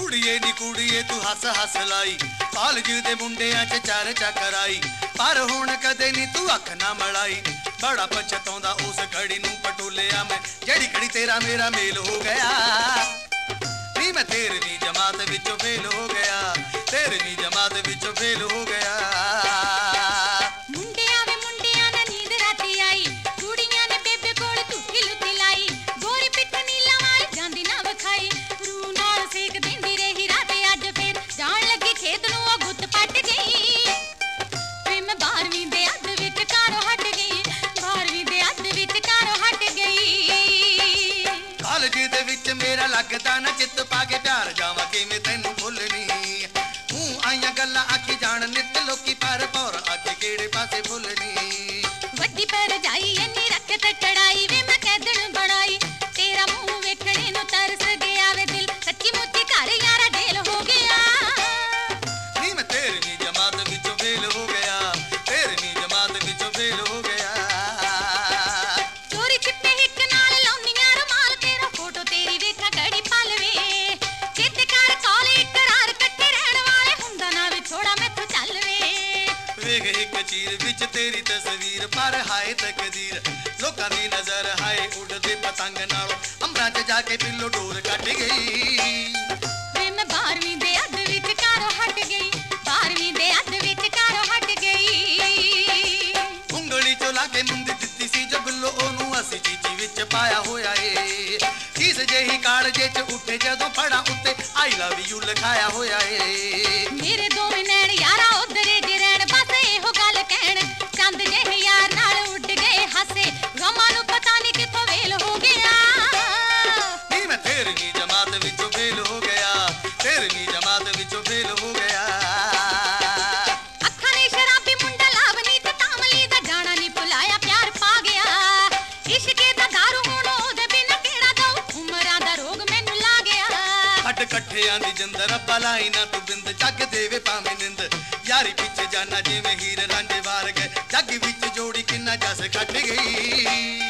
ਕੁੜੀਏ ਨੀ ਕੁੜੀਏ ਤੂੰ ਹੱਸ ਹੱਸ ਲਾਈ ਕਾਲਜ ਦੇ ਮੁੰਡਿਆਂ 'ਚ ਚਰਚਾ ਕਰਾਈ ਪਰ ਹੁਣ ਕਦੇ ਨੀ ਤੂੰ ਅੱਖ ਨਾ ਮਲਾਈ ਬੜਾ ਪਛਤਾਉਂਦਾ ਉਸ ਘੜੀ ਨੂੰ ਪਟੋਲਿਆ ਮੈਂ ਜਿਹੜੀ ਘੜੀ ਤੇਰਾ ਮੇਰਾ ਮੇਲ ਹੋ ਗਿਆ ਨੀ ਮੈਂ 13ਵੀਂ ਜਮਾਤ ਵਿੱਚੋਂ ਫੇਲ ਹੋ ਗਿਆ 13ਵੀਂ ਜਮਾਤ ਵਿੱਚੋਂ ਫੇਲ ਹੋ ਗਿਆ ਮੁੰਡਿਆਂ ਵੇ ਮੁੰਡਿਆਂ ਨਾਲ ਨੀਂਦ ਰਾਤੀ ਆਈ ਕੁੜੀਆਂ ਨੇ ਬੇਬੇ ਕੋਲ ਧੁੱਖੀ ਲੁੱਤੀ ਲਾਈ ਗੋਰੀ ਪਿੱਠ ਨੀਲਾ ਵਾਲੀ ਜਾਂਦੀ ਨਾ ਵਿਖਾਈ ਰੂ ਨਾਲ ਸੇਕ ਦਿੰਦੀ ਰਹੀ ਰਾਤ ਅੱਜ ਫੇਰ ਜਾਣ ਲੱਗੀ ਖੇਤ ਨੂੰ ਉਹ ਗੁੱਤ ਪੱਟ ਗਈ ਵੇ ਮੈਂ 12ਵੀਂ ਦੇ ਅੱਧ ਵਿੱਚ ਘਰੋਂ ਹਟ ਗਈ 12ਵੀਂ ਦੇ ਅੱਧ ਵਿੱਚ ਘਰੋਂ ਹਟ ਗਈ ਕਾਲਜ ਦੇ ਵਿੱਚ ਮੇਰਾ ਲੱਗਦਾ ਨਾ ਚਿੱਤ ਪਾ ਕੇ ਪਿਆਰ ਜਾਵਾਂ ਕਿਵੇਂ ਤੈਨੂੰ ਭੁੱਲਣੀ ਹੂੰ ਆਈਆਂ ਗੱਲਾਂ ਆਖੀ ਜਾਣ ਨਿੱਤ ਲੋਕੀ ਪਰ ਪੌਰ ਆਖੇ ਕਿਹੜੇ ਪਾਸੇ ਭੁੱਲਣੀ ਵੱਡੀ ਪਰ ਜਾਈ ਇੰਨੀ ਰੱਖ ਤੇ ਚੜਾਈ ਵੇ ਮੈਂ ਕੈਦਣ ਬਣਾਈ ਤੇਰਾ ਮੂੰਹ ਵੇਖਣੇ ਨੂੰ ਤਰਸ ਗਿਆ ਵੇ ਦਿਲ ਸੱਚੀ ਮੁੱਚੀ ਘਰ ਯਾਰਾ ਢੇਲ ਹੋ ਗਿਆ ਨੀ ਮੈਂ 13ਵੀਂ ਜਮਾਤ ਵਿੱਚੋਂ ਫੇਲ ਹੋ ਗਿਆ 13ਵੀਂ ਜਮਾਤ ਵਿੱਚੋਂ ਫੇਲ ਹੋ ਗਿਆ ਚੋਰੀ ਚਿੱਟੇ ਹਿੱਕ ਨਾਲ ਲਾਉਣੀਆਂ ਰੁਮਾਲ ਤੇਰਾ ਫੋਟੋ ਤੇਰੀ ਵੇਖਾ ਘੜੀ ਪਲ ਵੇ ਚਿੱਤ ਕਰ ਕਾਲੇ ਇਕਰਾਰ ਇਕੱਠੇ ਰਹਿਣ ਵਾਲੇ ਹੁੰਦਾ ਨਾ ਵਿਛੋੜਾ ਮੈਥੋਂ ਚੱਲ ਵੇ ਵੇਖ ਇੱਕ ਚੀਰ ਵਿੱਚ ਤੇਰੀ ਤਸਵੀਰ ਪਰ ਹਾਏ ਤਕਦੀਰ ਲੋਕਾਂ ਦੀ ਨਜ਼ਰ ਹਾਏ ਉੱਡਦੇ ਪਤੰਗ ਨਾਲੋਂ ਅੰਬਰਾਂ 'ਚ ਜਾ ਕੇ ਪਿੱਲੋ ਡੋਰ ਕੱਟ ਗਈ ਵੇ ਮੈਂ 12ਵੀਂ ਦੇ ਅੱਧ ਵਿੱਚ ਘਰੋਂ ਹਟ ਗਈ 12ਵੀਂ ਦੇ ਅੱਧ ਵਿੱਚ ਘਰੋਂ ਹਟ ਗਈ ਉਂਗਲੀ 'ਚੋਂ ਲਾ ਕੇ ਮੁੰਦੀ ਦਿੱਤੀ ਸੀ ਜੋ ਬਿੱਲੋ ਉਹਨੂੰ ਅਸੀਂ ਚੀਚੀ ਵਿੱਚ ਪਾਇਆ ਹੋਇਆ ਏ ਕਿਸ ਜਿਹੀ ਕਾਲਜੇ 'ਚ ਉੱਠੇ ਜਦੋਂ ਫੜਾਂ ਉੱਤੇ ਆਈ ਲਵ ਯੂ ਲਿਖਾਇਆ ਹੋਇਆ ਏ ਮੇਰੇ ਦੋਵੇਂ ਨੈਣ ਯਾਰਾ ਉਧਰੇ ਜੇ ਰਹਿਣ ਬਸ ਇਹੋ ਗੱਲ ਕਹਿਣ ਚੰਦ ਜਿਹੇ ਯਾਰ ਨਾਲ ਉੱਡ ਗਏ ਹਾਸੇ ਗਮਾਂ ਨੂੰ ਪਤਾ ਨਹੀਂ ਕਿੱਥੋਂ ਵੇਲ ਹੋ ਗਿਆ ਨੀ ਮੈਂ 13ਵੀਂ ਜਮਾਤ ਵਿੱਚੋਂ ਫੇਲ ਹੋ ਗਿਆ 13ਵੀਂ ਜਮਾਤ ਵਿੱਚੋਂ ਫੇਲ ਹੋ ਗਿਆ ਅੱਖਾਂ ਨੇ ਸ਼ਰਾਬੀ ਮੁੰਡਾ ਲਾਵਨੀ ਤੇ ਤਾਮਲੀ ਦਾ ਗਾਣਾ ਨਹੀਂ ਭੁਲਾਇਆ ਪਿਆਰ ਪਾ ਗਿਆ ਇਸ਼ਕੇ ਦਾ ਦਾਰੂ ਹੁਣ ਉਹਦੇ ਬਿਨਾਂ ਕਿਹੜਾ ਦਊ ਉਮਰਾਂ ਦਾ ਰੋਗ ਮੈਨੂੰ ਲਾ ਗਿਆ ਹੱਡ ਇਕੱਠਿਆਂ ਦੀ ਜਿੰਦ ਰੱਬਾ ਲਾਈ ਨਾ ਤੂੰ ਬਿੰਦ ਜੱਗ ਦੇਵੇ ਭਾਵੇਂ ਨਿੰਦ ਯਾਰੀ ਪਿੱਛੇ ਜਾਨਾ ਜਿਵੇਂ ਹੀਰ ਰਾਂਝੇ ਵਾਰ ਗਏ ਜੱਗ ਵਿੱਚ ਜੋੜੀ ਕਿੰਨਾ ਜਸ ਖੱਟ ਗਈ